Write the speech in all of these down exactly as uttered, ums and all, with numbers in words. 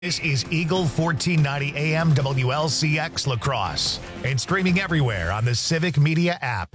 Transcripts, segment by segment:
This is Eagle fourteen ninety A M W L C X La Crosse and streaming everywhere on the Civic Media app.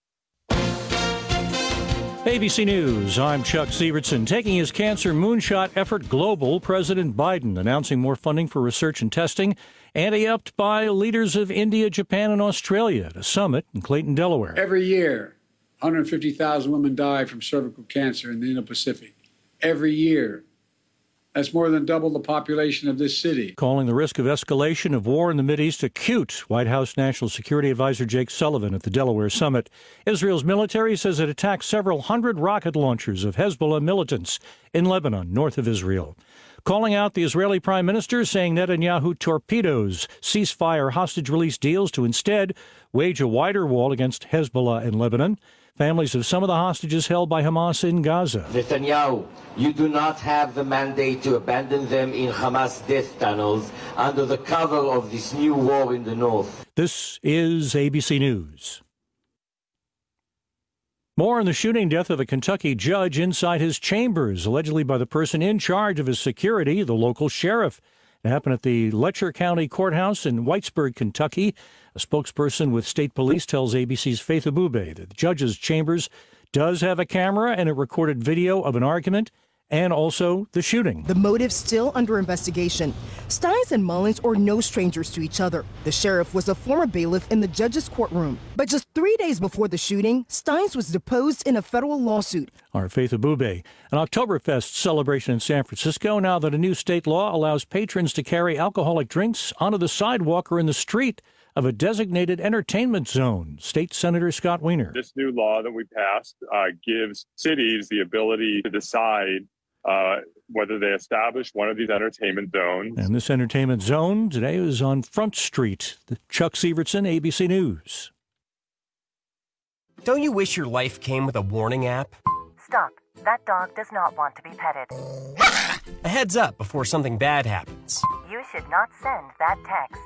A B C News, I'm Chuck Sievertson. Taking his cancer moonshot effort global, President Biden announcing more funding for research and testing, ante-upped by leaders of India, Japan, and Australia at a summit in Clayton, Delaware. Every year, one hundred fifty thousand women die from cervical cancer in the Indo-Pacific. Every year. That's more than double the population of this city. Calling the risk of escalation of war in the Mideast acute, White House National Security Advisor Jake Sullivan at the Delaware summit. Israel's military says it attacked several hundred rocket launchers of Hezbollah militants in Lebanon, north of Israel. Calling out the Israeli prime minister, saying Netanyahu torpedoes ceasefire hostage release deals to instead wage a wider war against Hezbollah in Lebanon. Families of some of the hostages held by Hamas in Gaza. Netanyahu, you do not have the mandate to abandon them in Hamas death tunnels under the cover of this new war in the north. This is A B C News. More on the shooting death of a Kentucky judge inside his chambers, allegedly by the person in charge of his security, the local sheriff. It happened at the Letcher County Courthouse in Whitesburg, Kentucky. A spokesperson with state police tells A B C's Faith Abube that the judge's chambers does have a camera and a recorded video of an argument and also the shooting. The motive still under investigation. Steins and Mullins are no strangers to each other. The sheriff was a former bailiff in the judge's courtroom. But just three days before the shooting, Steins was deposed in a federal lawsuit. Our Faith Abube. An Oktoberfest celebration in San Francisco now that a new state law allows patrons to carry alcoholic drinks onto the sidewalk or in the street of a designated entertainment zone. State Senator Scott Wiener. This new law that we passed uh, gives cities the ability to decide uh, whether they establish one of these entertainment zones. And this entertainment zone today is on Front Street. Chuck Sievertson, A B C News. Don't you wish your life came with a warning app? Stop. That dog does not want to be petted. A heads up before something bad happens. You should not send that text.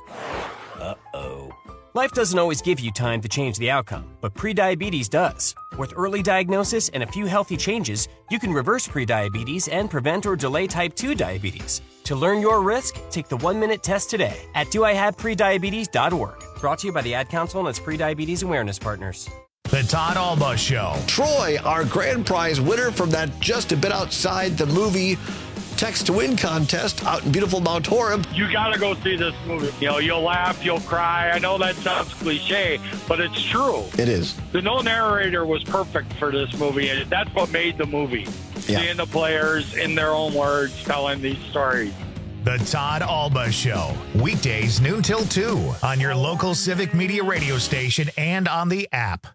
Uh-oh. Life doesn't always give you time to change the outcome, but prediabetes does. With early diagnosis and a few healthy changes, you can reverse prediabetes and prevent or delay type two diabetes. To learn your risk, take the one-minute test today at do I have prediabetes dot org. Brought to you by the Ad Council and its Prediabetes Awareness Partners. The Todd Alba Show. Troy, our grand prize winner from that Just a Bit Outside the Movie Text to Win contest out in beautiful Mount Horeb. You got to go see this movie. You know, you'll laugh, you'll cry. I know that sounds cliche, but it's true. It is. The no narrator was perfect for this movie, and that's what made the movie. Yeah. Seeing the players in their own words telling these stories. The Todd Alba Show. Weekdays noon till two on your local Civic Media radio station and on the app.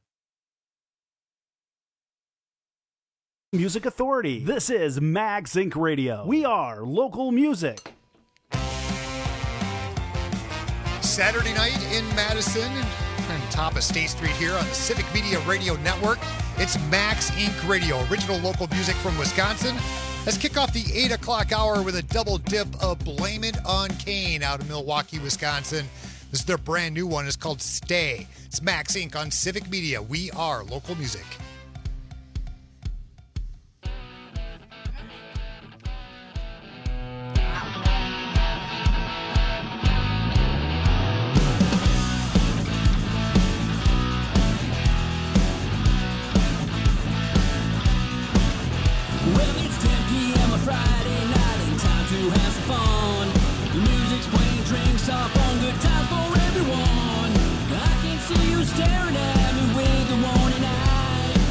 Music Authority. This is Mags Incorporated. Radio. We are local music. Saturday night in Madison, on top of State Street here on the Civic Media Radio Network. It's Max Incorporated. Radio, original local music from Wisconsin. Let's kick off the eight o'clock hour with a double dip of Blame It on Kane out of Milwaukee, Wisconsin. This is their brand new one. It's called Stay. It's Max Incorporated on Civic Media. We are local music. Staring at me with a warning eye.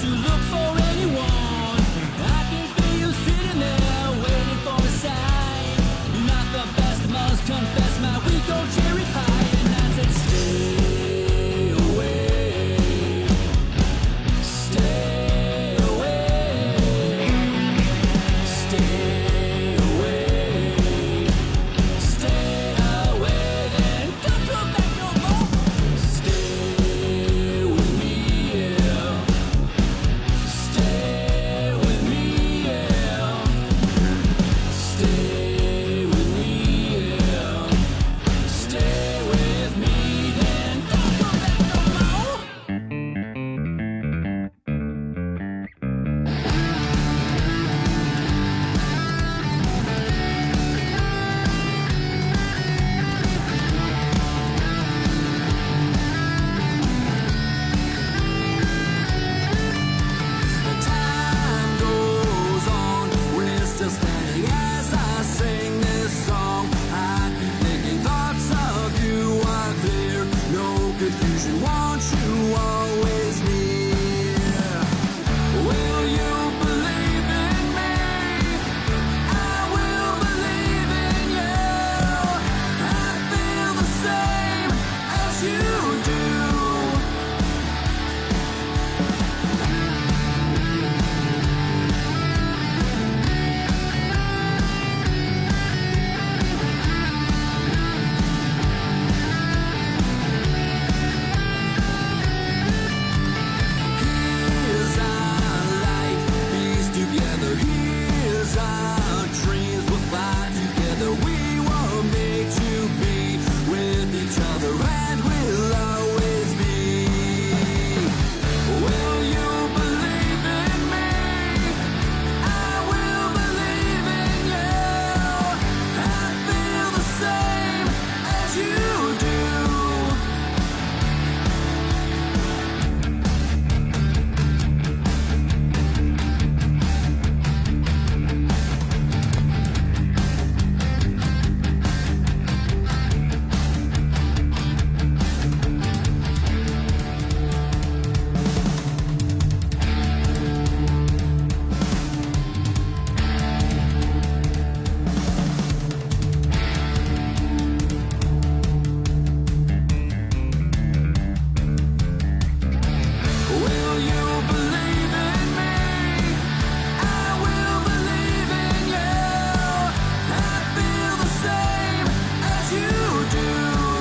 to look for anyone. I can feel you sitting there waiting for a sign. You're not the best, must confess my weak old cherry pie. And I said, stay away, stay away, stay away, stay away, then don't come back no more. Stay with me, yeah. Stay with me, yeah. Stay with me, yeah. Stay with me, then don't come back no more. The time goes on, we're still standing as I sing this song. I keep thinking thoughts of you are clear, no confusion, want you always near. Will you believe in me? I will believe in you. I feel the same as you do. Here's our life, peace together. Here's our dreams, we'll fly together. We were made to be with each other, and we'll always be. Will you believe in me? I will believe in you. I feel the same as you do. Will you believe in me? I will believe in you. I feel the same as you do.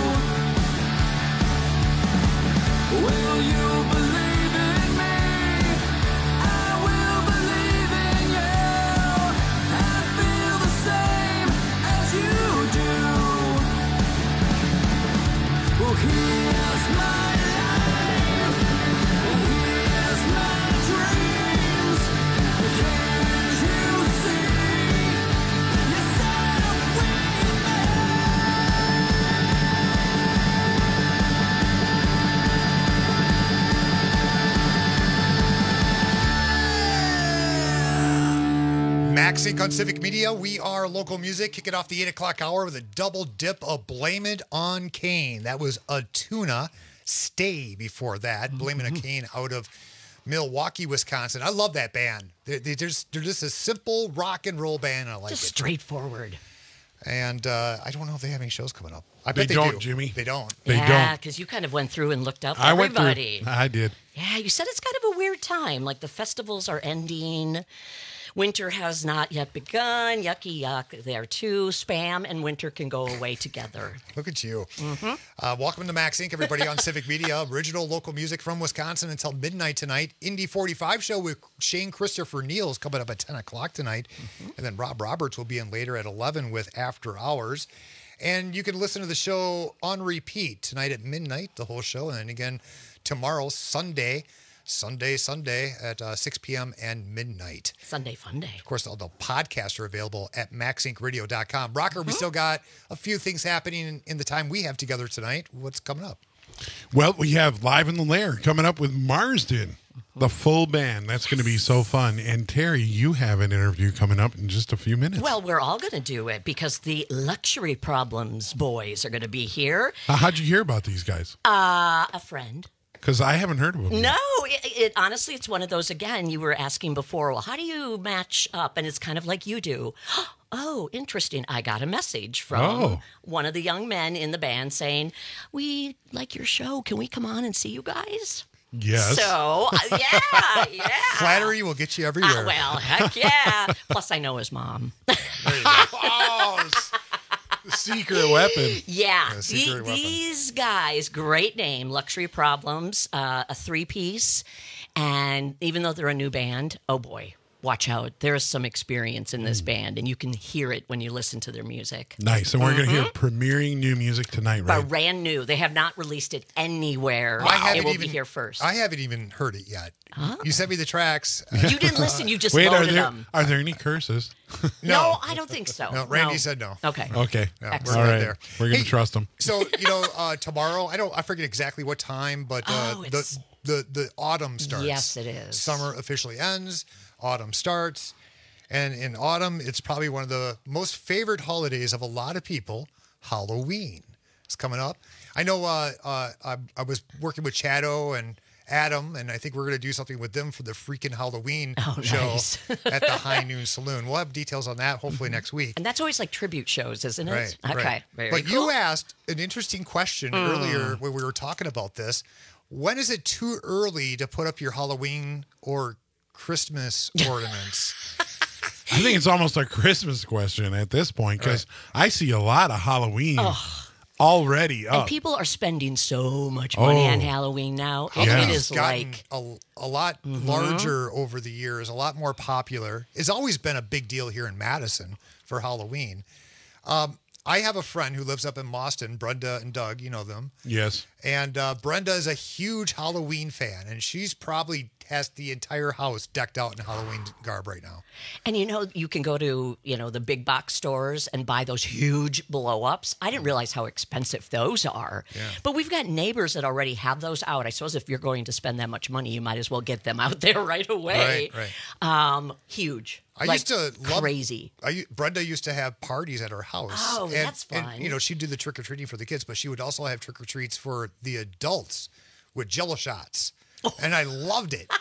Will you believe in me? I will believe in you. I feel the same as you do. Well, here's my life. Here's my dreams. Can't you see? Yes, I'm with Max Inc on Civic Media. We are local music. Kicking off the eight o'clock hour with a double dip of Blame It on Kane. That was a tuna. Stay before that. Blame It on Kane out of Milwaukee, Wisconsin. I love that band. They're, they're, just, they're just a simple rock and roll band. And I like Just it. straightforward. And uh, I don't know if they have any shows coming up. I They bet they don't, do. Jimmy. They don't. They yeah, don't. because you kind of went through and looked up I went through. everybody. I did. Yeah, you said it's kind of a weird time. Like the festivals are ending. Winter has not yet begun. Yucky yuck there too. Spam and winter can go away together. Look at you. Mm-hmm. Uh, welcome to Max Inc, everybody on Civic Media. Original local music from Wisconsin until midnight tonight. Indy forty-five show with Shane Christopher Neal is coming up at ten o'clock tonight. Mm-hmm. And then Rob Roberts will be in later at eleven with After Hours. And you can listen to the show on repeat tonight at midnight, the whole show. And then again tomorrow, Sunday, Sunday, Sunday at uh, six p.m. and midnight. Sunday fun day. Of course, all the podcasts are available at max inc radio dot com. Rocker, mm-hmm. we still got a few things happening in, in the time we have together tonight. What's coming up? Well, we have Live in the Lair coming up with Marsden, the full band. That's going to be so fun. And Terry, you have an interview coming up in just a few minutes. Well, we're all going to do it because the Luxury Problems boys are going to be here. Uh, how'd you hear about these guys? Uh, a friend. Because I haven't heard of them. No, it, it honestly, it's one of those, again, you were asking before, well, how do you match up? And it's kind of like you do. Oh, interesting. I got a message from Oh. one of the young men in the band saying, we like your show. Can we come on and see you guys? Yes. So, uh, yeah, yeah. Flattery will get you everywhere. Uh, well, heck yeah. Plus, I know his mom. Oh, s- the secret weapon. Yeah, Yeah, secret the- weapon. these guys, great name, Luxury Problems, uh, a three-piece, and even though they're a new band, oh boy, watch out. There's some experience in Hmm. this band, and you can hear it when you listen to their music. Nice. And we're going to hear premiering new music tonight, right? Brand new. They have not released it anywhere. I haven't It will even be here first. I haven't even heard it yet. You sent me the tracks. You didn't listen. You just Wait, are loaded there them. are there any curses? No, I don't think so. No, Randy said no. Okay. Okay. Yeah, we're Excellent. All good right. there. We're going to Hey, trust them. So you know, uh, tomorrow I don't I forget exactly what time, but uh, Oh, the it's- the the autumn starts. Yes, it is. Summer officially ends. Autumn starts, and in autumn it's probably one of the most favorite holidays of a lot of people. Halloween is coming up. I know. Uh, uh, I, I was working with Chado and Adam, and I think we're going to do something with them for the freaking Halloween Oh, show nice. at the High Noon Saloon. We'll have details on that hopefully next week. And that's always like tribute shows, isn't it? Right. Okay. right. Very but cool. you asked an interesting question Mm. earlier when we were talking about this. When is it too early to put up your Halloween or Christmas ornaments? I think it's almost a Christmas question at this point because I see a lot of Halloween already And up. people are spending so much money Oh. on Halloween now. It- Yeah. It is It's gotten like a, a lot Mhm. larger over the years, a lot more popular. It's always been a big deal here in Madison for Halloween. Um, I have a friend who lives up in Boston, Brenda and Doug, you know them. Yes. And uh, Brenda is a huge Halloween fan, and she's probably has the entire house decked out in Halloween garb right now. And you know, you can go to, you know, the big box stores and buy those huge blow ups. I didn't realize how expensive those are. Yeah. But we've got neighbors that already have those out. I suppose if you're going to spend that much money, you might as well get them out there right away. Right, right. Um, huge. I Like, used to love crazy. I, u- Brenda used to have parties at her house. Oh, and, that's and, fun. you know, she'd do the trick or treating for the kids, but she would also have trick or treats for the adults with Jello shots, and I loved it.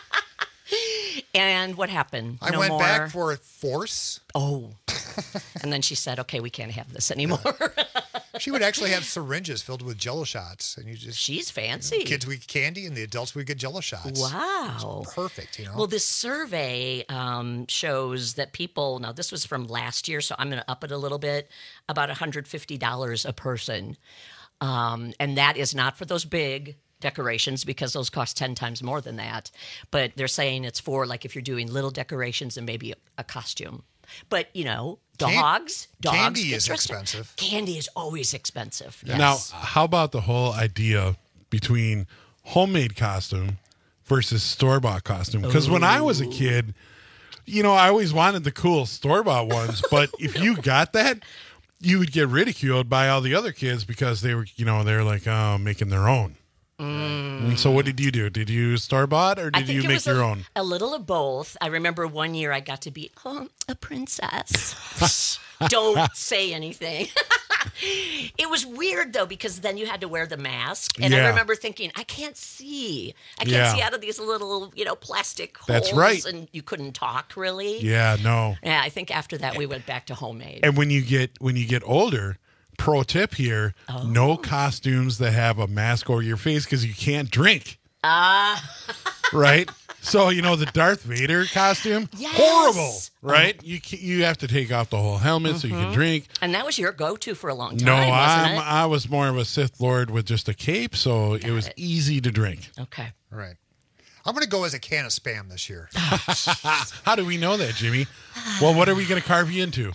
And what happened? I No went more? back for force. Oh. And then she said, okay, we can't have this anymore. She would actually have syringes filled with Jello shots, and you just She's fancy. kids would get candy, and the adults would get Jello shots. Wow. It's perfect, you know. Well, this survey um, shows that people, now this was from last year, so I'm going to up it a little bit, about one hundred fifty dollars a person. Um, and that is not for those big decorations because those cost ten times more than that. But they're saying it's for like if you're doing little decorations and maybe a, a costume. But, you know, Can- dogs, dogs. candy get is dressed up. expensive. Candy is always expensive. Yes. Now, how about the whole idea between homemade costume versus store bought costume? Because when I was a kid, you know, I always wanted the cool store bought ones, but if you got that, you would get ridiculed by all the other kids because they were, you know, they're like, oh, making their own. And so what did you do? Did you store bought or I did think you it make was your a, own? A little of both. I remember one year I got to be oh, a princess. Don't say anything. It was weird though because then you had to wear the mask, and I Yeah. remember thinking, I can't see. I can't Yeah. see out of these little, you know, plastic holes. That's right. And you couldn't talk really. Yeah, no. Yeah, I think after that we went back to homemade. And when you get when you get older, pro tip here, Oh. no costumes that have a mask over your face because you can't drink. Ah. Right? So, you know, the Darth Vader costume, Yes. horrible, right? You ca- you have to take off the whole helmet so you can Mhm. drink. And that was your go-to for a long time, No, wasn't I'm, it? I was more of a Sith Lord with just a cape, so it was easy to drink. Okay. Right. I'm going to go as a can of Spam this year. How do we know that, Jimmy? Well, what are we going to carve you into?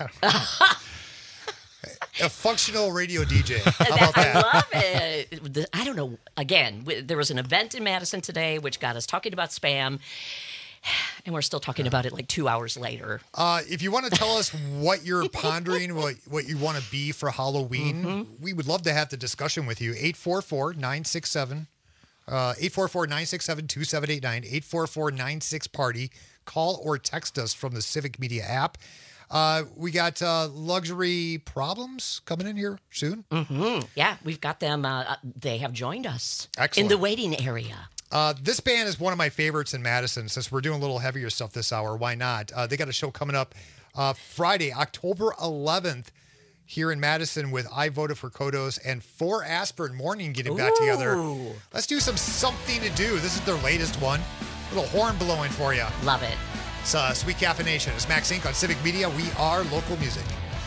A functional radio D J. How about I that? love it. The- I don't know. Again, w- there was an event in Madison today which got us talking about Spam, and we're still talking about it like two hours later. Uh, if you want to tell us what you're pondering, what, what you want to be for Halloween, Mm-hmm. we would love to have the discussion with you. eight four four, nine six seven, uh, eight four four, nine six seven, two seven eight nine, eight four four, nine six party. Call or text us from the Civic Media app. Uh, we got uh, Luxury Problems coming in here soon. Mm-hmm. Yeah, we've got them. Uh, they have joined us Excellent. in the waiting area. Uh, this band is one of my favorites in Madison. Since we're doing a little heavier stuff this hour, why not? Uh, they got a show coming up uh, Friday, October eleventh, here in Madison with I Voted for Kodos and For Aspirin Morning getting back together. Let's do some Something to Do. This is their latest one. A little horn blowing for you. Love it. It's uh, Sweet Caffeination. It's Max Incorporated on Civic Media. We are local music.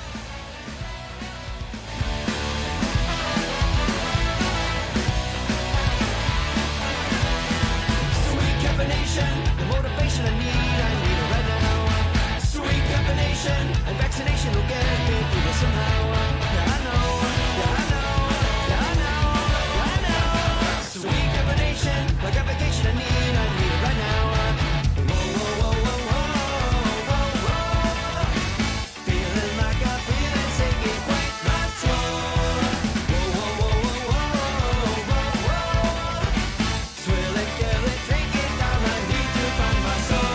The motivation I need, I need it right now. Sweet combination, and vaccination will get me through this somehow. Yeah, I know, yeah, I know, yeah, I know, yeah, I know. Sweet combination, like a vacation I need, I need it right now. Whoa, whoa, whoa, whoa, whoa, whoa, whoa. Feeling like I feel it, taking quite my toll. Whoa, whoa, whoa, whoa, whoa, whoa, whoa. Swill it, girl, it, drink it down, I need to find my soul.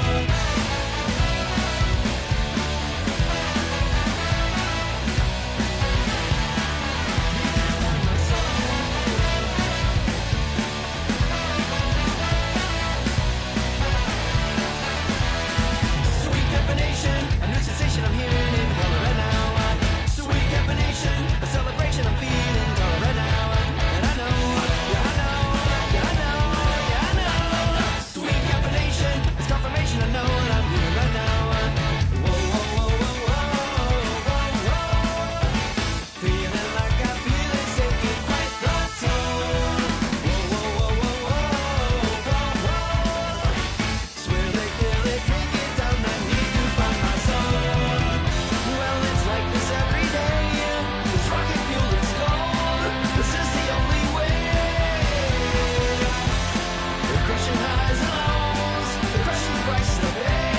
Sweet combination, a new sensation I'm hearing in color right now. Sweet combination, a celebration I'm feeling color right now. And I know, yeah I know, yeah I know, yeah I know. Sweet combination, it's confirmation I know what I'm hearing right now. Whoa, whoa, whoa, whoa, whoa, whoa, whoa. Feeling like I feel it, taking quite the toll. Whoa, whoa, whoa, whoa, whoa, whoa, whoa. Swear they kill it, drink it down, I need to find my soul. Well, it's like this every day. This rocket fuel is gold. This is the only way. The crushing highs and lows, the crushing price to pay.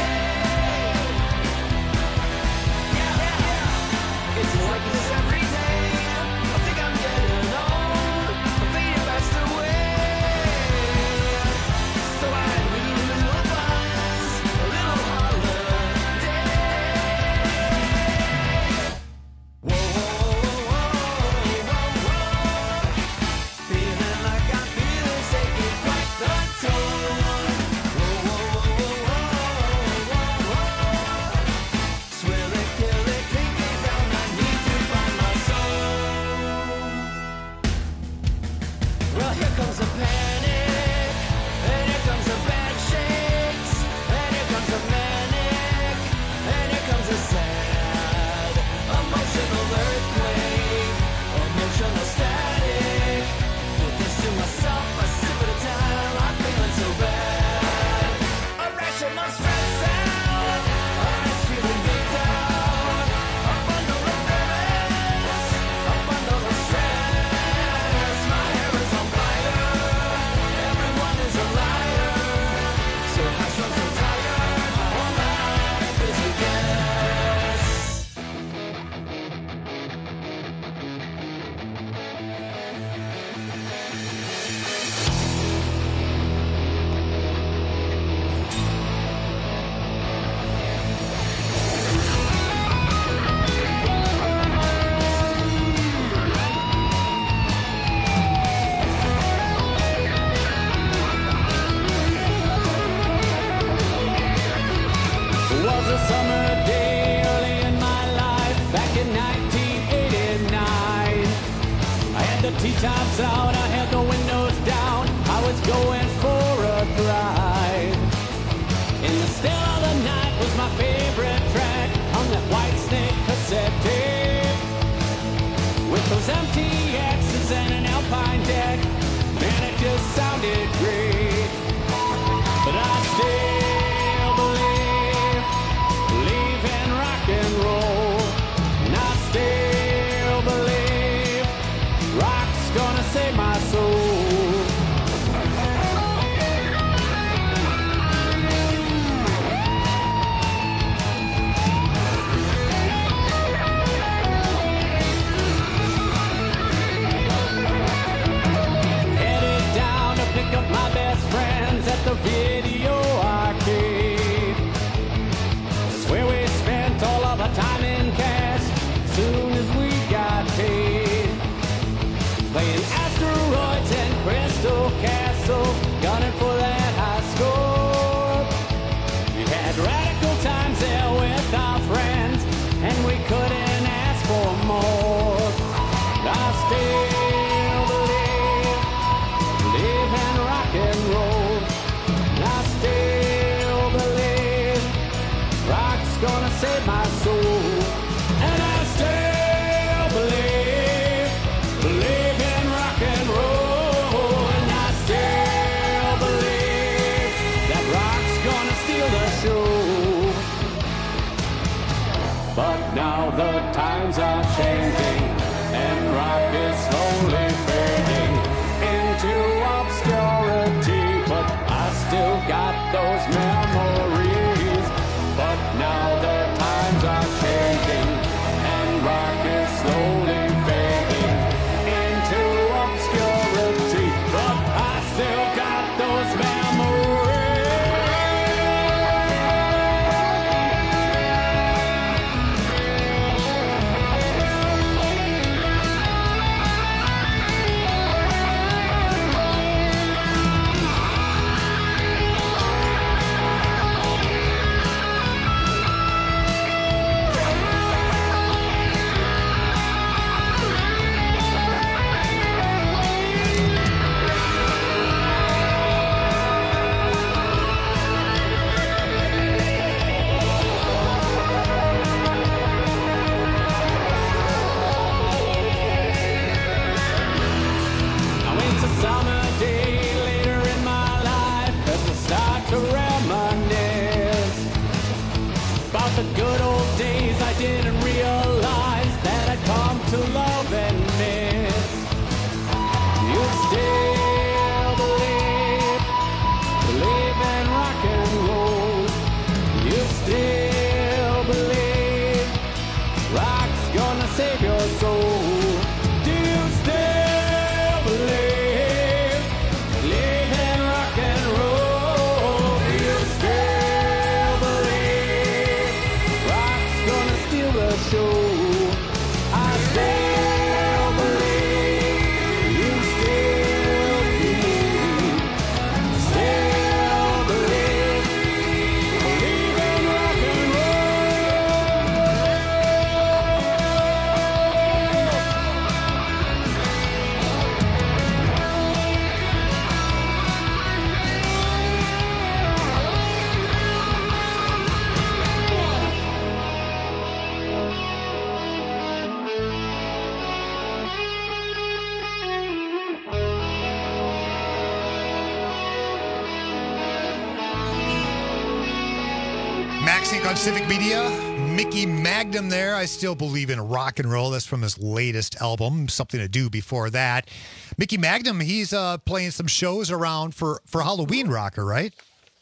Yeah, yeah, yeah. It's like this every day. I think I'm getting old. I'm fading fast away. So I need a little buzz, a little holiday. Whoa, whoa, whoa, whoa, whoa. Feeling like I feel it, taking quite the toll. Whoa, whoa, whoa, whoa, whoa, whoa. Swill it, kill it, drink it down, I need to find my soul. Well, here comes a panic, and here comes a bad shakes, and here comes a manic, and here comes a sad, emotional earthquake, emotional static. Put this to myself, a sip at a time, I'm feeling so bad. Irrational stress out, I'm feeling big down, a bundle of nervous, a bundle of stress. My hair is on fire, everyone is a liar. So I strung so tired, my whole life is a guess. It was a summer day early in my life, back in nineteen eighty-nine. I had the T-tops out, I had the windows down, I was going for a drive. In the still of the night was my favorite track on that White Snake cassette tape. With those M T X's and an Alpine deck, man, it just sounded great. But I still believe, believe in rock and roll. And I still believe rock's gonna save my But now the times are changing, and rock is slowly fading into obscurity. But I still got those memories. But now the times are changing, and rock is slowly fading into obscurity. But I still got those memories. Summer day later in my life as I start to reminisce about the good old days. I didn't realize that I'd come to love and miss. You still believe, believe in rock and roll. You still believe rock's gonna save your soul. Do you still believe? On Civic Media, Mickey Magnum there. I still believe in rock and roll. That's from his latest album, Something to Do before that. Mickey Magnum, he's uh, playing some shows around for, for Halloween Rocker, right?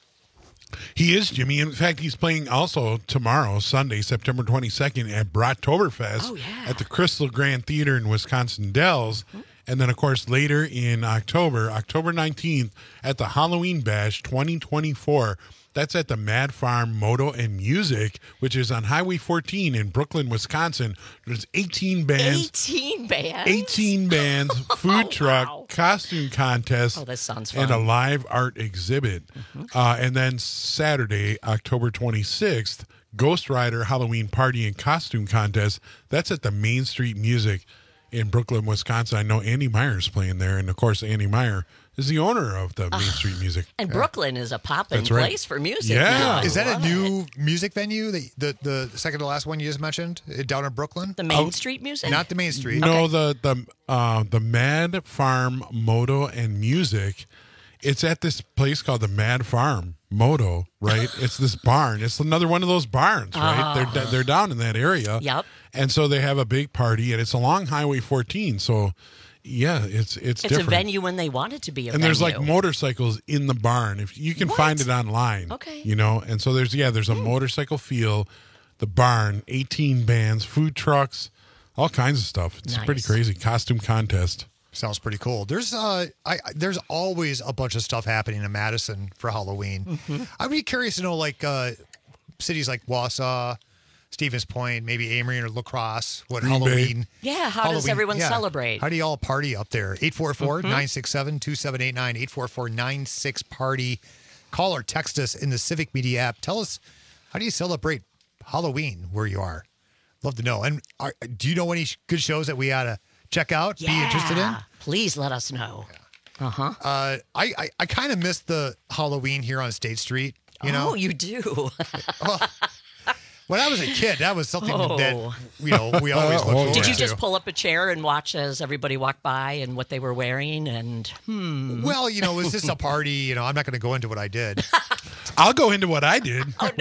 He is, Jimmy. In fact, he's playing also tomorrow, Sunday, September twenty-second at Brattoberfest oh, yeah. at the Crystal Grand Theater in Wisconsin Dells. Mm-hmm. And then, of course, later in October, October nineteenth, at the Halloween Bash twenty twenty-four. That's at the Mad Farm Moto and Music, which is on Highway fourteen in Brooklyn, Wisconsin. There's eighteen bands. eighteen bands? eighteen bands, food oh, truck, wow. costume contest, oh, that sounds fun. and a live art exhibit. Mm-hmm. Uh, and then Saturday, October twenty-sixth, Ghost Rider Halloween Party and Costume Contest. That's at the Main Street Music in Brooklyn, Wisconsin. I know Andy Meyer's playing there. And, of course, Andy Meyer is the owner of the Main Street Music. And Brooklyn is a poppin' That's right. place for music. Yeah. now. Is that I a love new it. music venue? The, the the second to last one you just mentioned uh, down in Brooklyn? The Main Oh, Street music? Not the Main Street. No, the the uh, the Mad Farm Moto and Music. It's at this place called the Mad Farm Moto, right? It's this barn. It's another one of those barns, right? Oh. They're they're down in that area. Yep. And so they have a big party, and it's along Highway fourteen. So, yeah, it's it's It's different. a venue when they want it to be a and venue. there's like motorcycles in the barn. If you can What? find it online, Okay. you know. And so there's yeah, there's a motorcycle field, the barn, eighteen bands, food trucks, all kinds of stuff. It's Nice. pretty crazy. Costume contest. Sounds pretty cool. There's uh, I I- there's always a bunch of stuff happening in Madison for Halloween. Mm-hmm. I'd be curious to know, like uh, cities like Wausau, Stevens Point, maybe Amory or La Crosse, what Green Bay. Halloween. Yeah, how does Halloween- everyone yeah. celebrate? How do you all party up there? eight four four, Mm-hmm. nine six seven, two seven eight nine, eight four four, nine six party. Call or text us in the Civic Media app. Tell us, how do you celebrate Halloween where you are? Love to know. And are, do you know any sh- good shows that we ought to check out, yeah. be interested in? Please let us know. Uh-huh. Uh, I, I, I kind of miss the Halloween here on State Street, you know? Oh, you do. Well, when I was a kid, that was something Oh. that, you know, we always looked forward Did you to. just pull up a chair and watch as everybody walked by and what they were wearing? And hmm. Well, you know, it was just a party. You know, I'm not going to go into what I did. I'll go into what I did. Oh, no.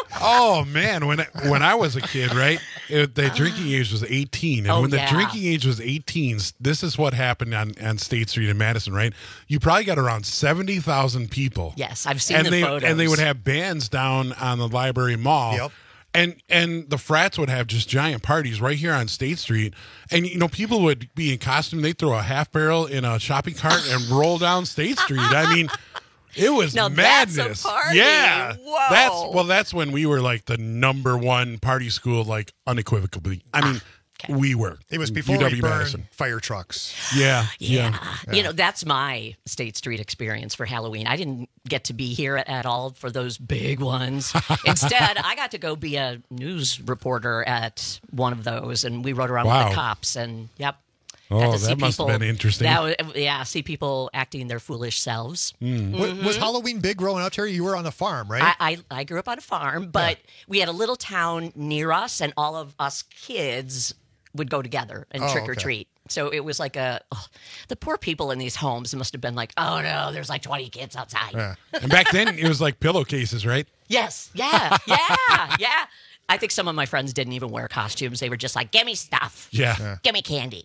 Oh man, when I, when I was a kid, right? It, the drinking age was eighteen, and Oh, when the yeah. drinking age was eighteen, this is what happened on, on State Street in Madison, right? You probably got around seventy thousand people. Yes, I've seen and the they photos. and they would have bands down on the Library Mall. Yep. And and the frats would have just giant parties right here on State Street. And, you know, people would be in costume. They'd throw a half barrel in a shopping cart and roll down State Street. I mean, it was Now that's a madness. party. Yeah. Whoa. That's well, that's when we were like the number one party school, like unequivocally. I mean, we were. It was before we U W burned Madison. fire trucks. Yeah. Yeah. Yeah. You know, that's my State Street experience for Halloween. I didn't get to be here at all for those big ones. Instead, I got to go be a news reporter at one of those, and we rode around with Wow. the cops, and yep. Oh, got to see that must have people- been interesting. That was, yeah, see people acting their foolish selves. Mm. Wa- Was Halloween big growing up, Terry? You were on a farm, right? I, I, I grew up on a farm, but we had a little town near us, and all of us kids would go together and Oh, trick or okay. treat. So it was like a, oh, the poor people in these homes must have been like, oh no, there's like twenty kids outside. Yeah. And back then, it was like pillowcases, right? Yes, yeah, yeah, yeah. I think some of my friends didn't even wear costumes. They were just like, give me stuff. Yeah. Yeah. Give me candy.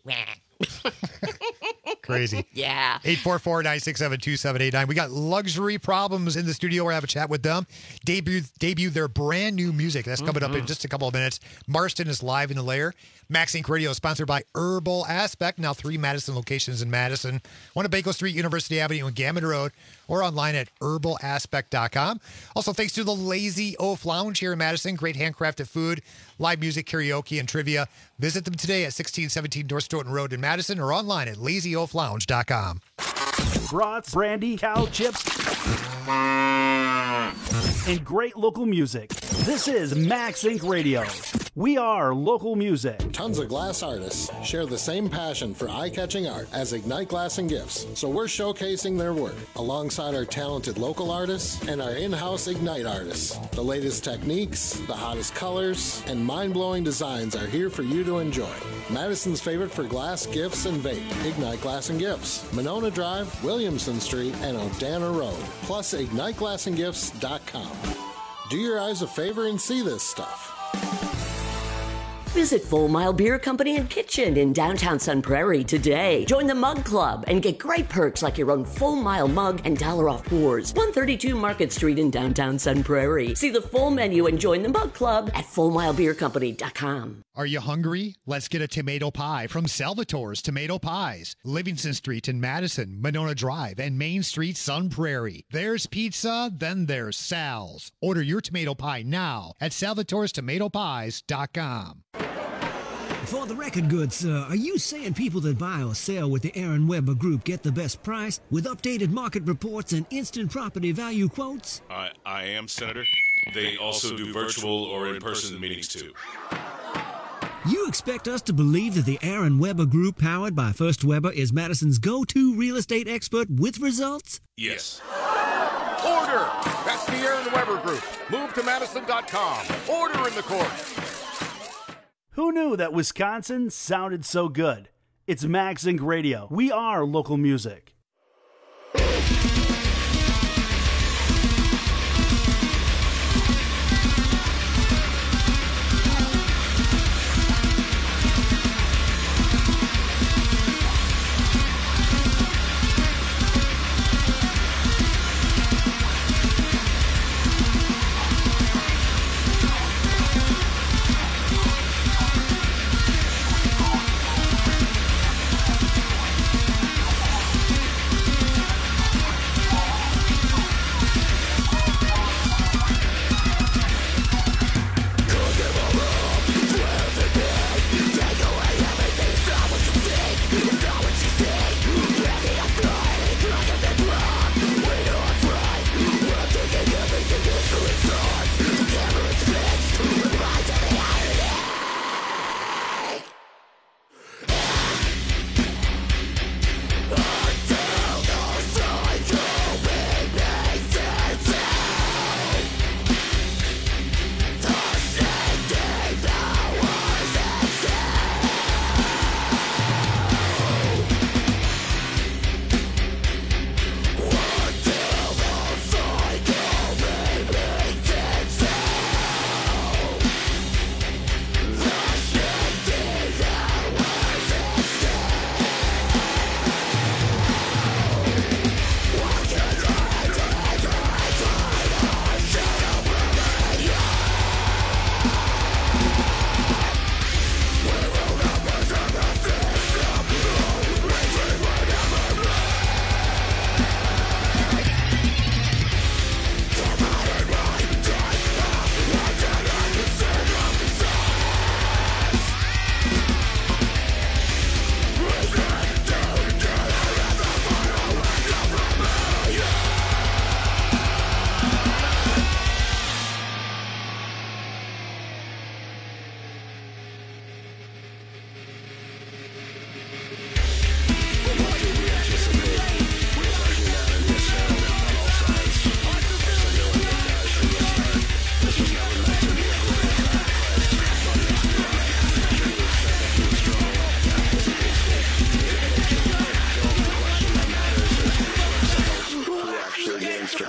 Crazy. Yeah. eight four four, nine six seven, two seven eight nine. We got Luxury Problems in the studio. We're going to have a chat with them. Debut, debut their brand new music. That's coming up in just a couple of minutes. Marston is live in the lair. Max Inc Radio is sponsored by Herbal Aspect. Now three Madison locations in Madison. One at Baco Street, University Avenue, and Gammon Road, or online at herbal aspect dot com. Also, thanks to the Lazy Oaf Lounge here in Madison. Great handcrafted food, live music, karaoke, and trivia. Visit them today at sixteen seventeen North Stoughton Road in Madison or online at lazy oaf lounge dot com. Brats, brandy, cow chips, and great local music. This is Max Inc Radio. We are local music. Tons of glass artists share the same passion for eye-catching art as Ignite Glass and Gifts, so we're showcasing their work alongside our talented local artists and our in-house Ignite artists. The latest techniques, the hottest colors, and mind-blowing designs are here for you to enjoy. Madison's favorite for glass, gifts, and vape, Ignite Glass and Gifts, Monona Drive, Williamson Street, and Odana Road, plus ignite glass and gifts dot com. Do your eyes a favor and see this stuff. Visit Full Mile Beer Company and Kitchen in downtown Sun Prairie today. Join the Mug Club and get great perks like your own Full Mile mug and dollar off pours. one thirty-two Market Street in downtown Sun Prairie. See the full menu and join the Mug Club at full mile beer company dot com. Are you hungry? Let's get a tomato pie from Salvatore's Tomato Pies. Livingston Street in Madison, Monona Drive, and Main Street, Sun Prairie. There's pizza, then there's Sal's. Order your tomato pie now at salvatores tomato pies dot com. For the record, good sir, are you saying people that buy or sell with the Aaron Weber Group get the best price with updated market reports and instant property value quotes? I, I am, Senator. They also do virtual or in-person meetings, too. You expect us to believe that the Aaron Weber Group, powered by First Weber, is Madison's go-to real estate expert with results? Yes. Order! That's the Aaron Weber Group. Move to Madison dot com. Order in the court. Who knew that Wisconsin sounded so good? It's Max Inc Radio. We are local music.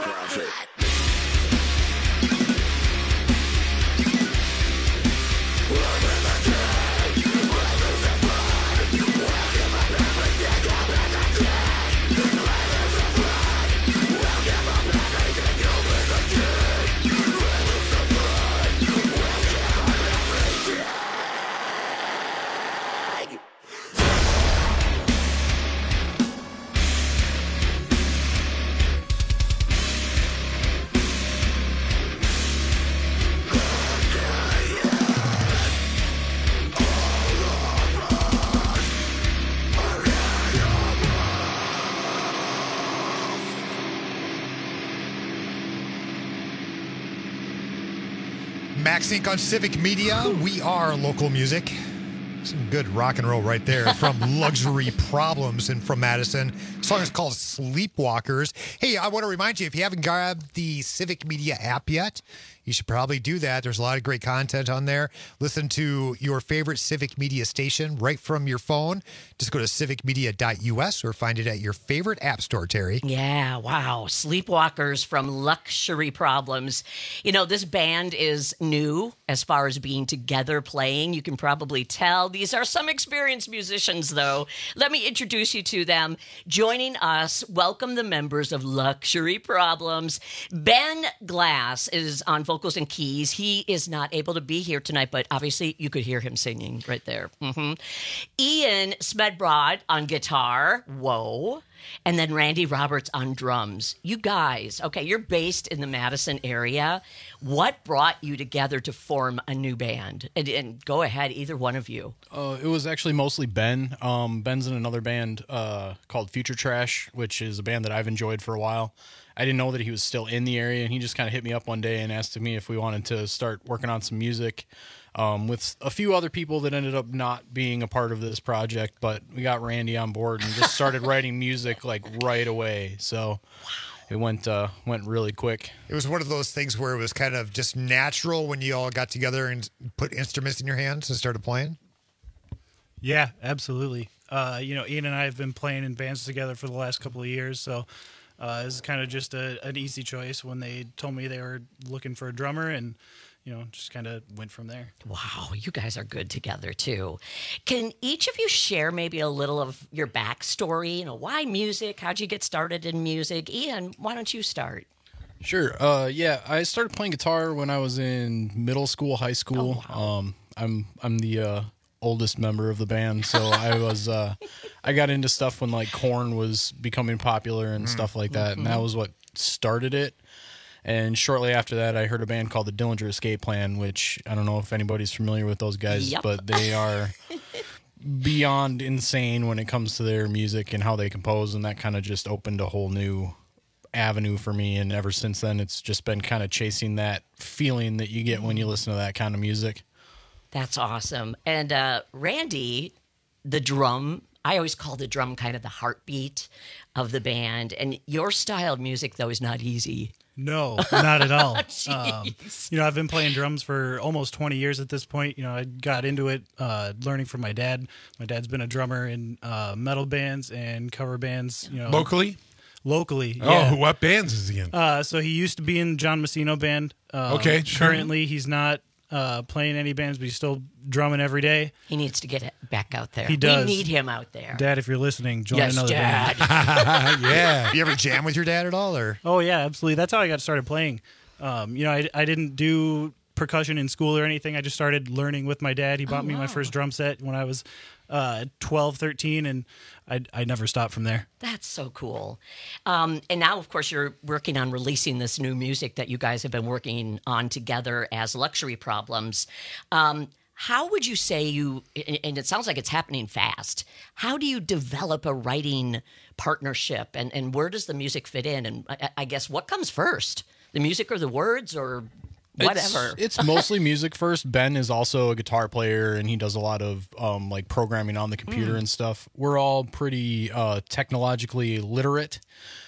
classic. Max Inc on Civic Media. We are local music. Some good rock and roll right there from Luxury Problems and from Madison. The song is called Sleepwalkers. Hey, I want to remind you, if you haven't grabbed the Civic Media app yet, you should probably do that. There's a lot of great content on there. Listen to your favorite Civic Media station right from your phone. Just go to civic media dot U S or find it at your favorite app store, Terry. Yeah, wow. Sleepwalkers from Luxury Problems. You know, this band is new as far as being together playing. You can probably tell. These are some experienced musicians, though. Let me introduce you to them. Joining us, welcome the members of Luxury Problems. Ben Glass is on vocals and keys. He is not able to be here tonight, but obviously you could hear him singing right there. Mm-hmm. Ian Smedbrod on guitar. Whoa. And then Randy Roberts on drums. You guys, okay, you're based in the Madison area. What brought you together to form a new band? And, and go ahead, either one of you. Uh, it was actually mostly Ben. Um, Ben's in another band uh, called Future Trash, which is a band that I've enjoyed for a while. I didn't know that he was still in the area, and he just kind of hit me up one day and asked me if we wanted to start working on some music um, with a few other people that ended up not being a part of this project, but we got Randy on board and just started writing music like right away. So wow. It went uh, went really quick. It was one of those things where it was kind of just natural when you all got together and put instruments in your hands and started playing? Yeah, absolutely. Uh, you know, Ian and I have been playing in bands together for the last couple of years, so uh, it was kind of just a, an easy choice when they told me they were looking for a drummer, and you know, just kind of went from there. Wow, you guys are good together too. Can each of you share maybe a little of your backstory? You know, why music? How'd you get started in music? Ian, why don't you start? Sure. Uh, yeah, I started playing guitar when I was in middle school, high school. Oh, wow. Um, I'm I'm the uh, oldest member of the band, so I was uh, I got into stuff when like Korn was becoming popular and mm. stuff like that, mm-hmm. and that was what started it. And shortly after that, I heard a band called the Dillinger Escape Plan, which I don't know if anybody's familiar with those guys, yep. but they are beyond insane when it comes to their music and how they compose, and that kind of just opened a whole new avenue for me. And ever since then, it's just been kind of chasing that feeling that you get when you listen to that kind of music. That's awesome. And uh, Randy, the drum, I always call the drum kind of the heartbeat of the band. And your style of music, though, is not easy. No, not at all. um, you know, I've been playing drums for almost twenty years at this point. You know, I got into it uh, learning from my dad. My dad's been a drummer in uh, metal bands and cover bands. You know, locally. Locally. Oh, yeah. What bands is he in? Uh, so he used to be in John Messino band. Uh, okay, sure. Currently, he's not uh, playing any bands, but he's still drumming every day. He needs to get it back out there. He does. We need him out there. Dad, if you're listening, join yes, another Dad. band. Yeah. You ever jam with your dad at all? Or Oh, yeah, absolutely. That's how I got started playing. Um, you know, I, I didn't do percussion in school or anything. I just started learning with my dad. He bought oh, me wow. my first drum set when I was uh, twelve, thirteen, and I, I never stopped from there. That's so cool. Um, and now, of course, you're working on releasing this new music that you guys have been working on together as Luxury Problems. Um, how would you say you, and it sounds like it's happening fast, how do you develop a writing partnership, and, and where does the music fit in? And I, I guess what comes first, the music or the words or whatever? It's, it's mostly music first. Ben is also a guitar player, and he does a lot of um, like programming on the computer mm. and stuff. We're all pretty uh, technologically literate,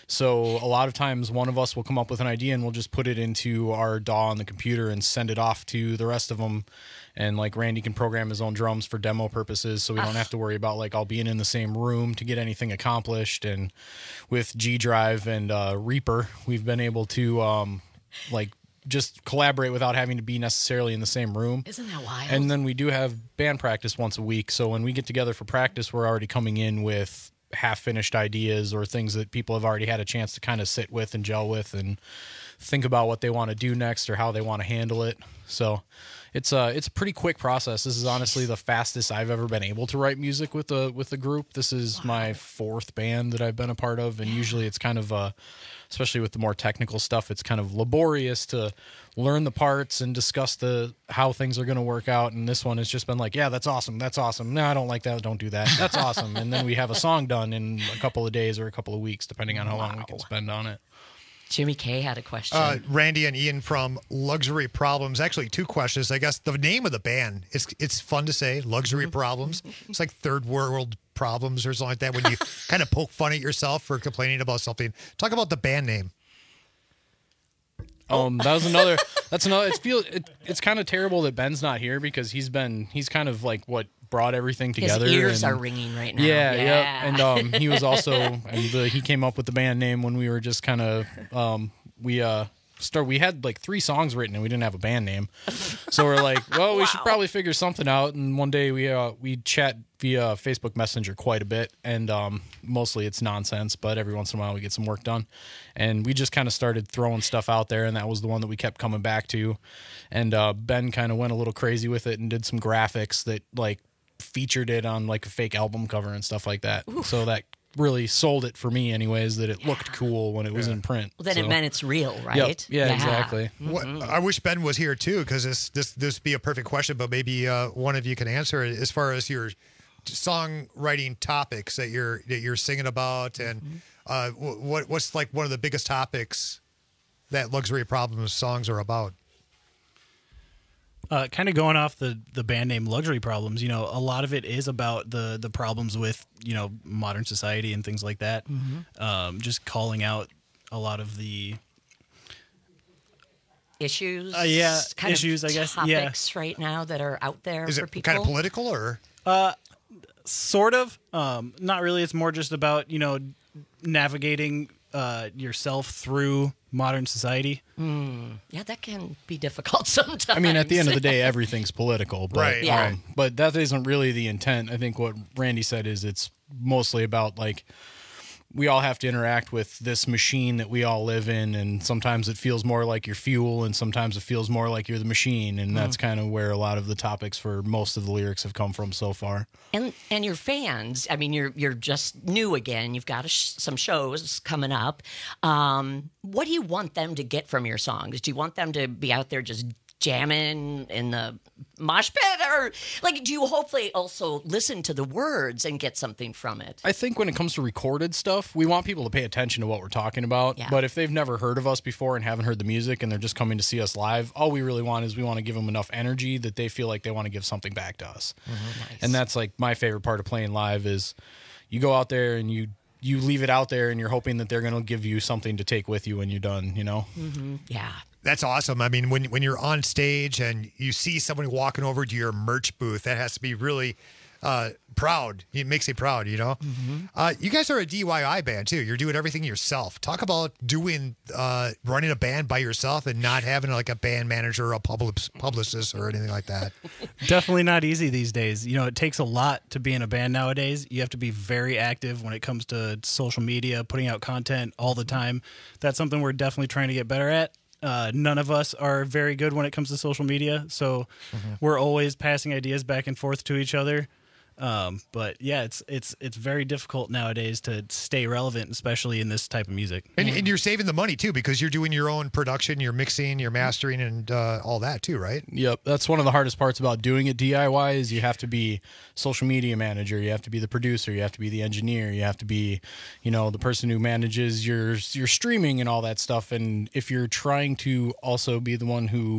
So a lot of times one of us will come up with an idea and we'll just put it into our D A W on the computer and send it off to the rest of them. And like Randy can program his own drums for demo purposes, so we don't have to worry about like all being in the same room to get anything accomplished. And with G Drive and uh, Reaper, we've been able to um, like just collaborate without having to be necessarily in the same room. Isn't that wild? And then we do have band practice once a week. So when we get together for practice, we're already coming in with half-finished ideas or things that people have already had a chance to kind of sit with and gel with and think about what they want to do next or how they want to handle it. So it's a it's a pretty quick process. This is honestly the fastest I've ever been able to write music with a with a group. This is wow. my fourth band that I've been a part of, and usually it's kind of uh especially with the more technical stuff, it's kind of laborious to learn the parts and discuss the how things are going to work out. And this one has just been like, yeah, that's awesome. That's awesome. No, I don't like that. Don't do that. That's awesome. And then we have a song done in a couple of days or a couple of weeks, depending on how wow. long we can spend on it. Jimmy K had a question. Uh, Randy and Ian from Luxury Problems. Actually, two questions. I guess the name of the band, it's it's fun to say, Luxury Problems. It's like third world problems or something like that when you kind of poke fun at yourself for complaining about something. Talk about the band name. Um, that was another. That's another. It's feel. It, it's kind of terrible that Ben's not here because he's been. He's kind of like what brought everything together. His ears and, are ringing right now. Yeah, yeah. yeah. And um, he was also. And the, he came up with the band name when we were just kind of. Um, we uh start. We had like three songs written and we didn't have a band name, so we're like, well, we wow. should probably figure something out. And one day we uh we chat via Facebook Messenger quite a bit, and um mostly it's nonsense, but every once in a while we get some work done. And we just kind of started throwing stuff out there, and that was the one that we kept coming back to. And uh, Ben kind of went a little crazy with it and did some graphics that like featured it on like a fake album cover and stuff like that. Oof. So that really sold it for me anyways, that it looked cool when it was yeah. in print. Well, then so. it meant it's real, right? Yep. Yeah, yeah, exactly. Mm-hmm. What, I wish Ben was here too, because this this this would be a perfect question, but maybe uh, one of you can answer it as far as your songwriting topics that you're that you're singing about, and mm-hmm. uh, what what's like one of the biggest topics that Luxury Problems songs are about. Uh, kind of going off the, the band name Luxury Problems, you know, a lot of it is about the the problems with, you know, modern society and things like that. Mm-hmm. Um, just calling out a lot of the issues. Uh, yeah, kind issues, of I guess. Topics yeah. right now that are out there is for it people. Kind of political or? Uh, sort of. Um, not really. It's more just about, you know, navigating uh, yourself through modern society. Mm. Yeah, that can be difficult sometimes. I mean, at the end of the day, everything's political, but right. Yeah. um, but that isn't really the intent. I think what Randy said is it's mostly about like we all have to interact with this machine that we all live in, and sometimes it feels more like your fuel, and sometimes it feels more like you're the machine, and mm. that's kind of where a lot of the topics for most of the lyrics have come from so far. And and your fans, I mean, you're you're just new again. You've got a sh- some shows coming up. Um, what do you want them to get from your songs? Do you want them to be out there just jamming in the mosh pit, or like do you hopefully also listen to the words and get something from it? I think when it comes to recorded stuff, we want people to pay attention to what we're talking about. Yeah. But if they've never heard of us before and haven't heard the music and they're just coming to see us live, all we really want is we want to give them enough energy that they feel like they want to give something back to us. Mm-hmm. Nice. And that's like my favorite part of playing live is you go out there and you you leave it out there and you're hoping that they're going to give you something to take with you when you're done, you know? Mm-hmm. Yeah. That's awesome. I mean, when when you're on stage and you see somebody walking over to your merch booth, that has to be really uh, proud. It makes you proud, you know? Mm-hmm. Uh, you guys are a D I Y band, too. You're doing everything yourself. Talk about doing, uh, running a band by yourself and not having like a band manager or a public, publicist or anything like that. Definitely not easy these days. You know, it takes a lot to be in a band nowadays. You have to be very active when it comes to social media, putting out content all the time. That's something we're definitely trying to get better at. Uh, none of us are very good when it comes to social media, so mm-hmm. we're always passing ideas back and forth to each other. Um, but yeah, it's it's it's very difficult nowadays to stay relevant, especially in this type of music. And, and you're saving the money too, because you're doing your own production, you're mixing, you're mastering, and uh, all that too, right? Yep, that's one of the hardest parts about doing it D I Y is you have to be social media manager, you have to be the producer, you have to be the engineer, you have to be, you know, the person who manages your your streaming and all that stuff. And if you're trying to also be the one who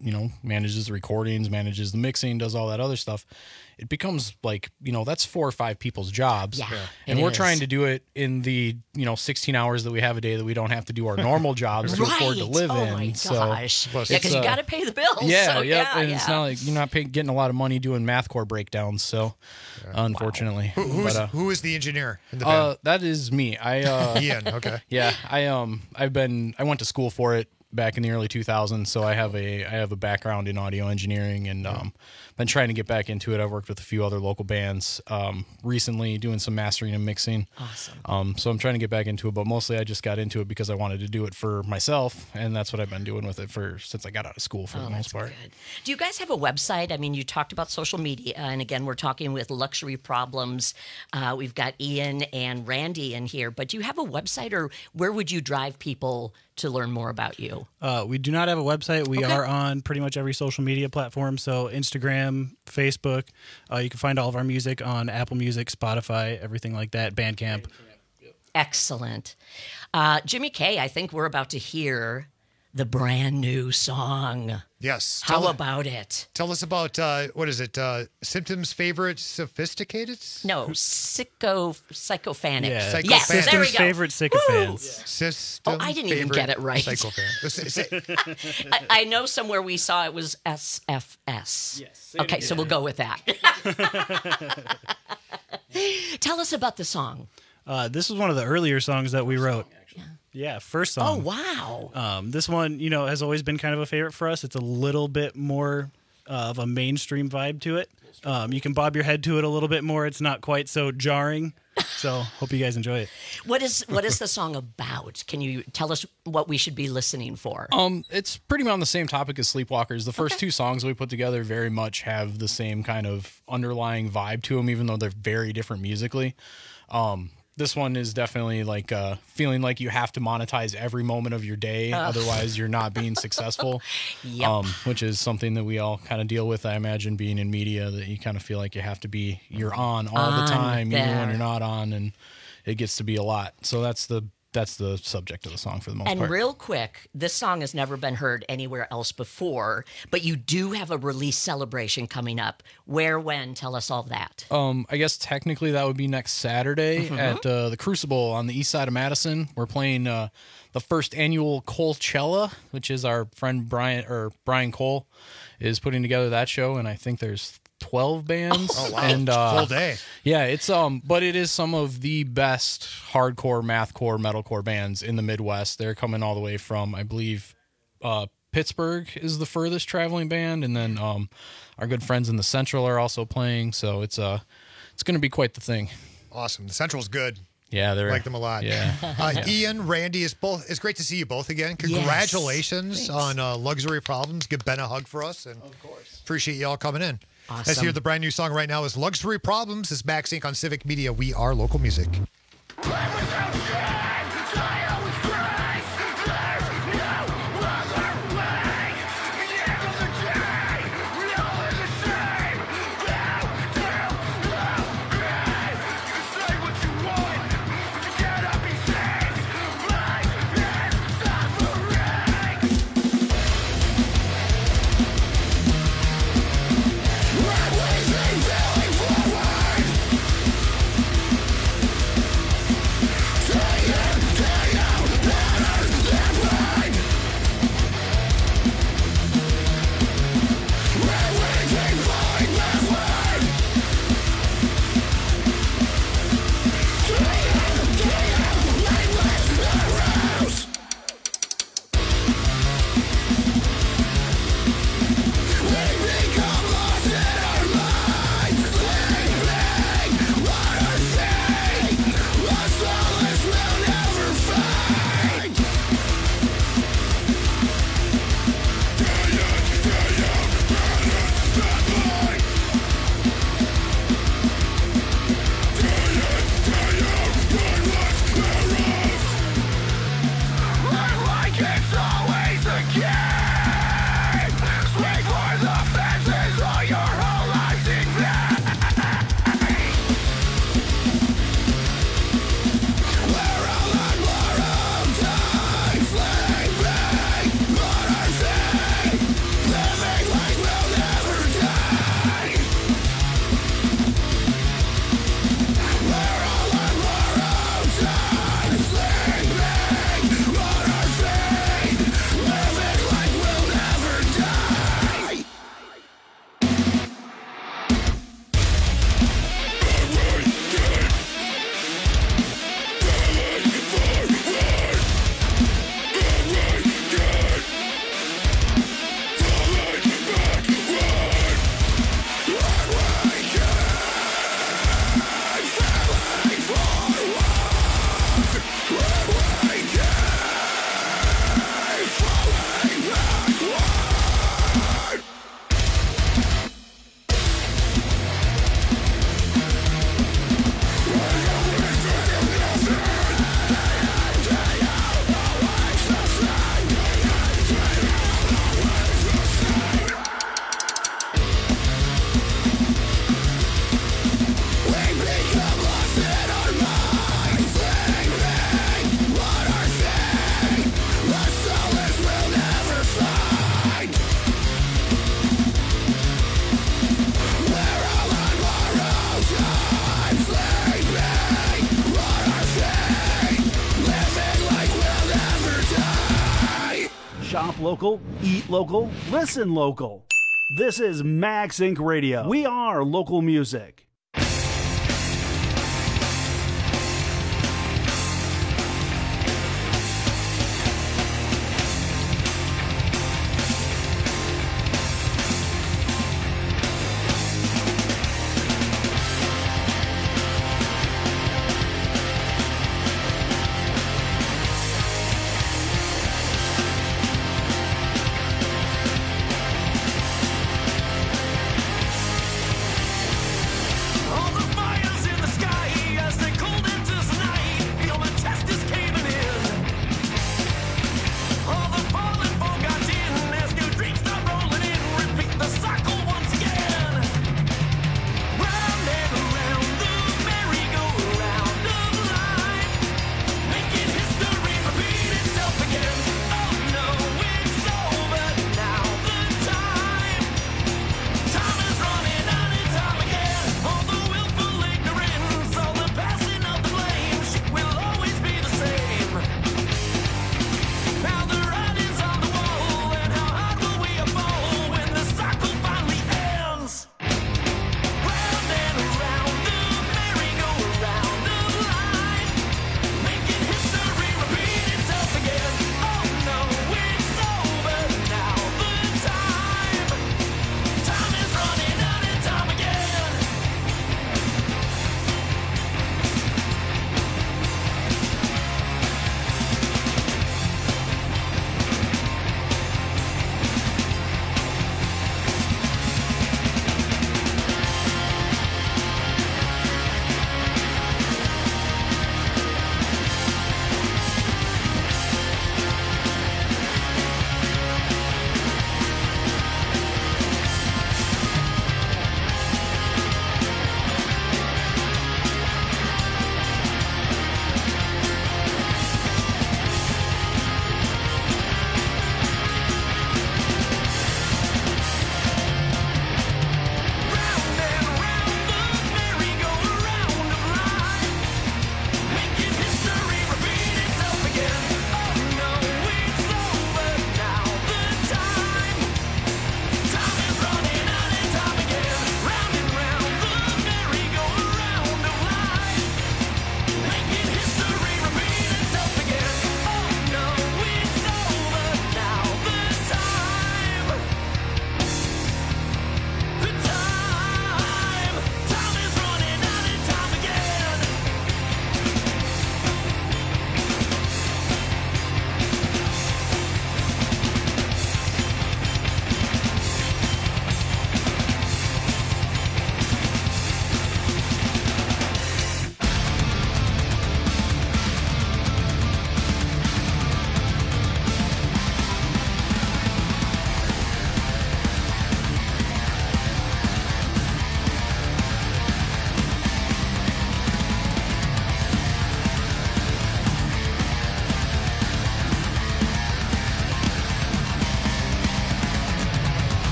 you know, manages the recordings, manages the mixing, does all that other stuff, it becomes like, you know, that's four or five people's jobs. Yeah, and it we're is. trying to do it in the, you know, sixteen hours that we have a day that we don't have to do our normal jobs to afford to Right. live Oh in. my so gosh. Yeah, it's, 'cause you uh, gotta pay the bills, Yeah, so yep. yeah, and it's yeah. not like you're not pay, getting a lot of money doing mathcore breakdowns. So unfortunately, Who, who's, But, uh, who is the engineer in the band? uh, that is me. I uh, Ian, okay. Yeah, I um I've been I went to school for it back in the early two thousands, so I have a I have a background in audio engineering and um been trying to get back into it. I've worked with a few other local bands um recently doing some mastering and mixing. Awesome. Um so I'm trying to get back into it, but mostly I just got into it because I wanted to do it for myself, and that's what I've been doing with it for since I got out of school for Oh, the that's most part. good. Do you guys have a website? I mean, you talked about social media, and again, we're talking with Luxury Problems. Uh, we've got Ian and Randy in here, but do you have a website, or where would you drive people to learn more about you? Uh, we do not have a website. We Okay. are on pretty much every social media platform. So Instagram, Facebook. Uh, you can find all of our music on Apple Music, Spotify, everything like that. Bandcamp. Excellent. Uh, Jimmy K, I think we're about to hear the brand new song. Yes. How Tell- about it? Tell us about, uh, what is it, uh, Symptoms Favorite Sophisticated? No, sicko, psychophanic. Yeah. Yes, there we System's go. favorite sycophants. System Oh, I didn't even favorite get it right. Psychophan. I, I know somewhere we saw it was S F S. Yes. Okay, so we'll go with that. Tell us about the song. Uh, this was one of the earlier songs that we wrote. Yeah, first Oh, song. wow. Um, this one, you know, has always been kind of a favorite for us. It's a little bit more uh, of a mainstream vibe to it. Um, you can bob your head to it a little bit more. It's not quite so jarring. So hope you guys enjoy it. What is what is the song about? Can you tell us what we should be listening for? Um, it's pretty much on the same topic as Sleepwalkers. The first two songs we put together very much have the same kind of underlying vibe to them, even though they're very different musically. Um, this one is definitely like uh, feeling like you have to monetize every moment of your day, Ugh. otherwise you're not being successful. Yep. Um, which is something that we all kind of deal with. I imagine being in media, that you kind of feel like you have to be you're on all On the time, even there. when you're not on, and it gets to be a lot. So that's the that's the subject of the song for the most And part. real quick, this song has never been heard anywhere else before, but you do have a release celebration coming up. Where, when? Tell us all that. Um, I guess technically that would be next Saturday Mhm. at uh, the Crucible on the east side of Madison. We're playing uh, the first annual Coachella, which is our friend Brian or Brian Cole is putting together that show, and I think there's twelve bands. Oh, wow. And uh, Full day. Yeah, it's um, but it is some of the best hardcore, mathcore, metalcore bands in the Midwest. They're coming all the way from, I believe, uh, Pittsburgh is the furthest traveling band, and then um, our good friends in the Central are also playing. So it's uh, it's going to be quite the thing. Awesome. The Central's good. Yeah, they're like them a lot. Yeah. Uh, Yeah. Ian, Randy, it's both. It's great to see you both again. Congratulations on uh, Luxury Problems. Give Ben a hug for us, and of course, appreciate you all coming in. Let's Awesome. hear the brand new song right now. Is Luxury Problems. This is Max Inc on Civic Media. We are local music. Stay Shop local, eat local, listen local. This is Max Incorporated. Radio. We are local music.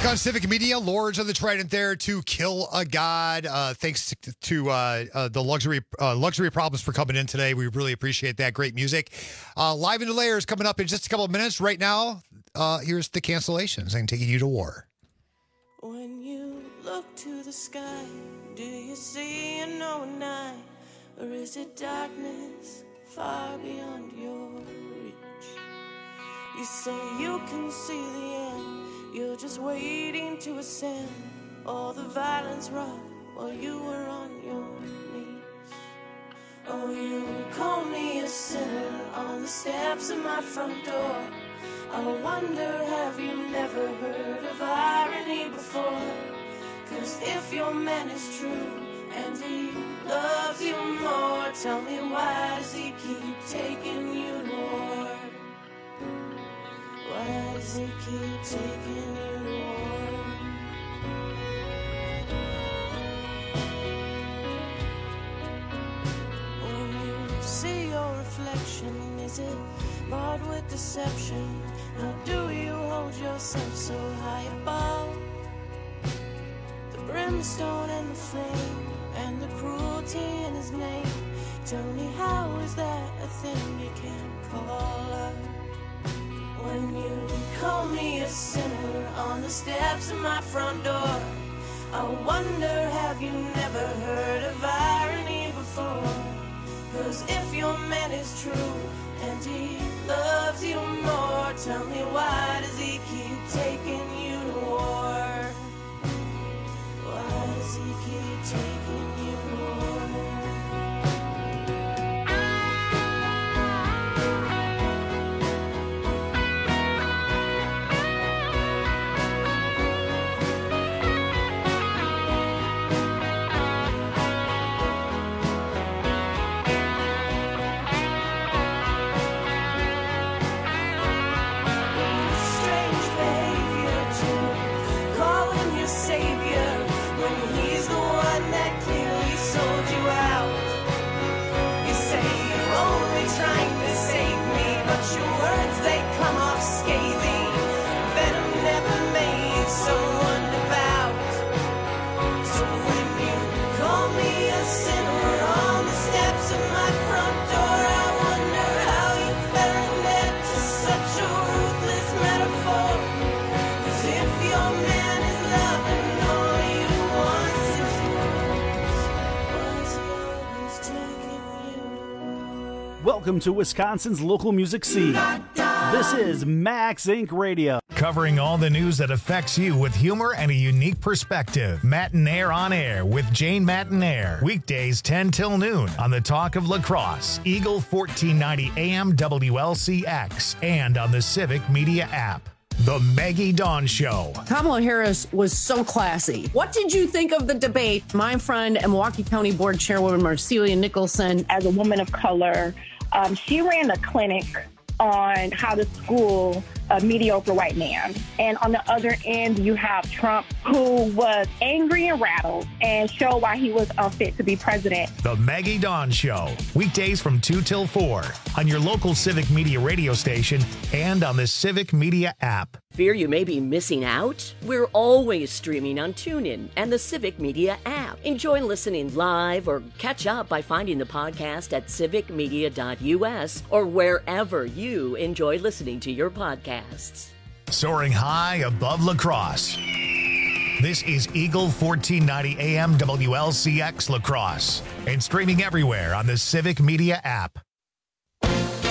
on Civic Media, Lords of the Trident there to Kill a God. Uh, thanks to, to uh, uh, the Luxury uh, Luxury Problems for coming in today. We really appreciate that. Great music. Uh, Live into Layers coming up in just a couple of minutes. Right now, uh, here's the Cancellations and Taking You to War. When you look to the sky, do you see a knowing night? Or is it darkness far beyond your reach? You say you can see the end, you're just waiting to ascend. All the violence wrought while you were on your knees. Oh, you call me a sinner on the steps of my front door. I wonder, have you never heard of irony before? Cause if your man is true and he loves you more, tell me, why does he keep taking you to war? Why does he keep taking you to war? When you see your reflection, is it marred with deception? How do you hold yourself so high above the brimstone and the flame and the cruelty in his name? Tell me, how is that a thing you can call love? When you call me a sinner on the steps of my front door, I wonder, have you never heard of irony before? Cause if your man is true and he loves you more, tell me, why does he keep taking you to war? Why does he keep taking you to war? Welcome to Wisconsin's local music scene. This is Max Inc Radio. Covering all the news that affects you with humor and a unique perspective. Matinaire on Air with Jane Matinaire. Weekdays ten till noon on the Talk of La Crosse, Eagle fourteen ninety A M W L C X, and on the Civic Media app. The Maggie Dawn Show. Kamala Harris was so classy. What did you think of the debate? My friend and Milwaukee County Board Chairwoman Marcelia Nicholson. As a woman of color, um, she ran a clinic on how to school a mediocre white man. And on the other end, you have Trump, who was angry and rattled and showed why he was unfit to be president. The Maggie Dawn Show. Weekdays from two till four on your local Civic Media radio station and on the Civic Media app. Fear you may be missing out? We're always streaming on TuneIn and the Civic Media app. Enjoy listening live or catch up by finding the podcast at civic media dot U S or wherever you enjoy listening to your podcasts. Soaring high above La Crosse. This is Eagle fourteen ninety A M W L C X La Crosse and streaming everywhere on the Civic Media app.